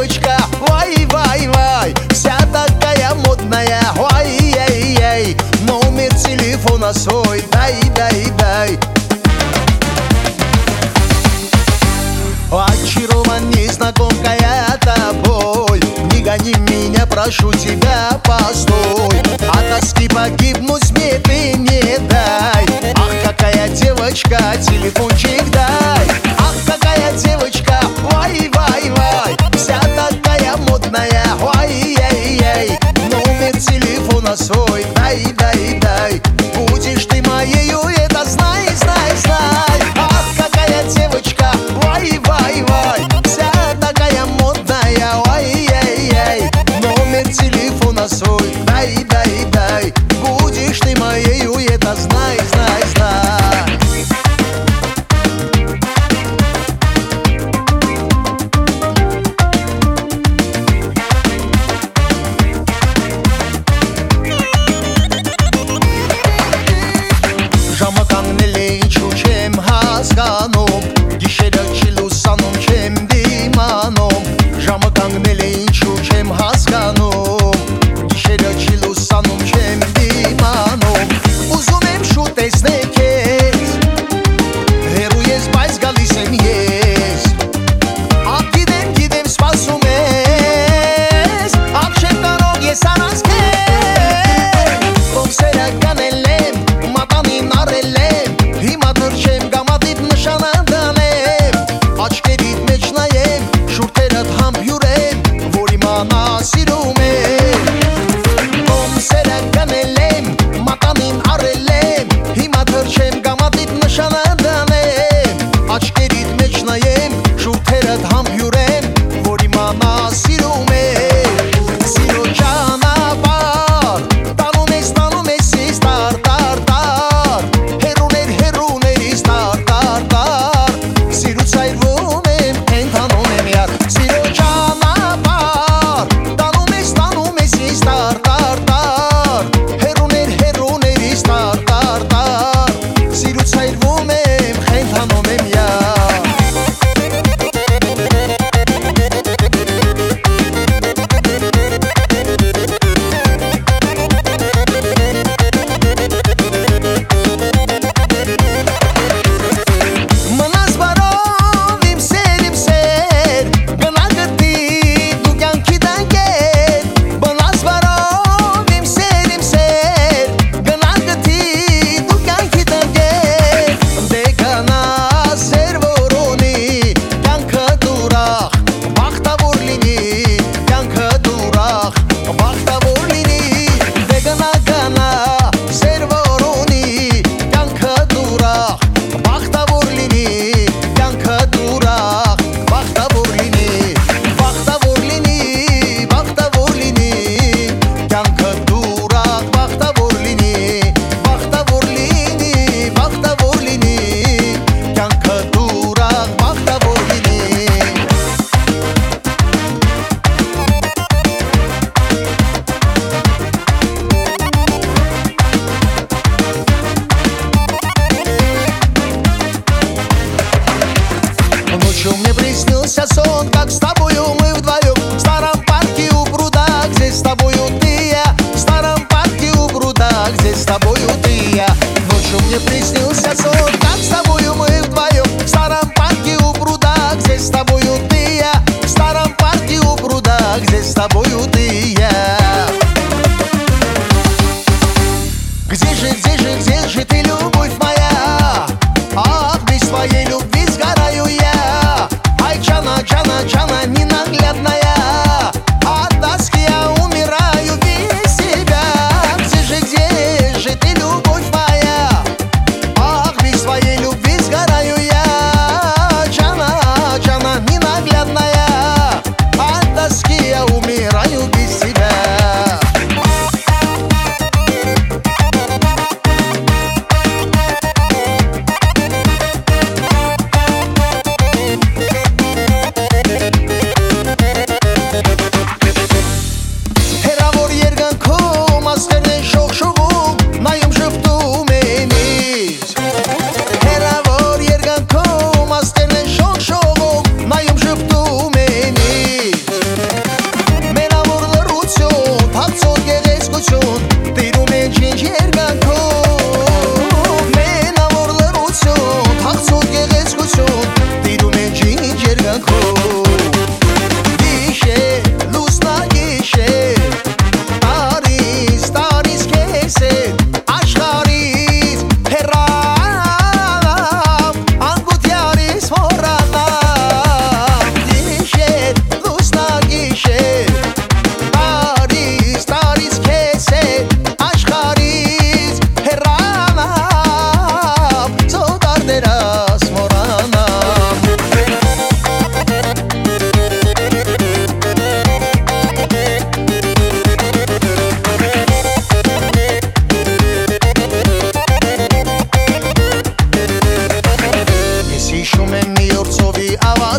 девочка, вай-вай-вай, вся такая модная, ой-ей-ей, номер телефона свой дай-дай-дай. Очарован незнакомка я тобой, не гони меня, прошу тебя, постой. От тоски погибнуть мне ты не дай. Ах, какая девочка, телефончик дай. Ах, какая девочка, вай-вай-вай, вся такая модная, ой-ей-ей, номер телефона свой дай-дай-дай. Будешь ты моею, это знай, знай, знай. Ах, какая девочка, вай-вай-вай, вся такая модная, ой-ей-ей, номер телефона свой дай-дай-дай. Будешь ты моею, это знай, знай, знай. Հասկանում գիշերը չի լուսանում չեմ դիմանում, ժամը կանգնել է ինչու չեմ հասկանում, գիշերը չի լուսանում չեմ դիմանում, ուզում եմ շուտ տեսնել քեզ, հեռու ես բայց գալիս եմ ես, ախ գիտեմ սպասում ես, ախ չեմ կարող ես առանց քեզ, կոնսերը կանել եմ, մատանին առել եմ, հիմա դուր չեմ աչքերիդ մեջ նայեմ, շուրթերդ համբյուրեմ, որ իմանա սիրում եմ, կոմսերը գնել եմ, մատանին առել եմ, հիմա դեռ չեմ գամատիդ նշանը դանեմ, աչքերիդ մեջ նայեմ, շուրթերդ համբյուրեմ, որ իմանա սիրում եմ, սիրո ճանապարհ, տանում ես ինձ տար, հեռուներիս տար, սիրուց այրվում եմ, ենթանում եմ յար, սիրո ճանապարհ, տանում ես ինձ տար, հեռուներիս տար, սիրուց այրվում եմ, ենթանում եմ յար. Ночью мне приснился сон, как с тобою мы вдвоем в старом парке у пруда, где с тобою ты я, в старом парке у пруда, где с тобою ты я. Ночью мне приснился сон, как с тобою мы вдвоем в старом парке у пруда, где с тобою ты я, в старом парке у пруда, где с тобою ты я. Где же ты, любовь моя? Ах, без твоей любви сгораю я. Ай, Чана, не наглей.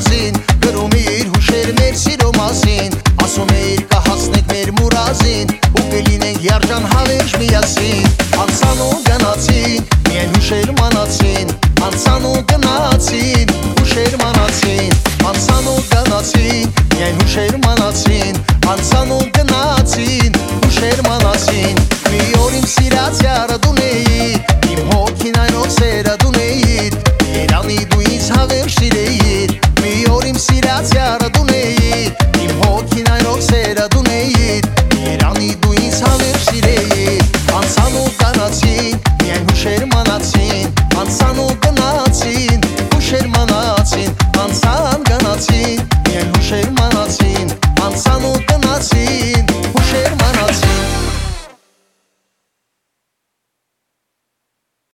գազին գրում իր հուշեր մեր սիրո մասին ասում էիր կհասնենք մեր մուրազին ու կլինենք երջան հավերժ միասին անցանոց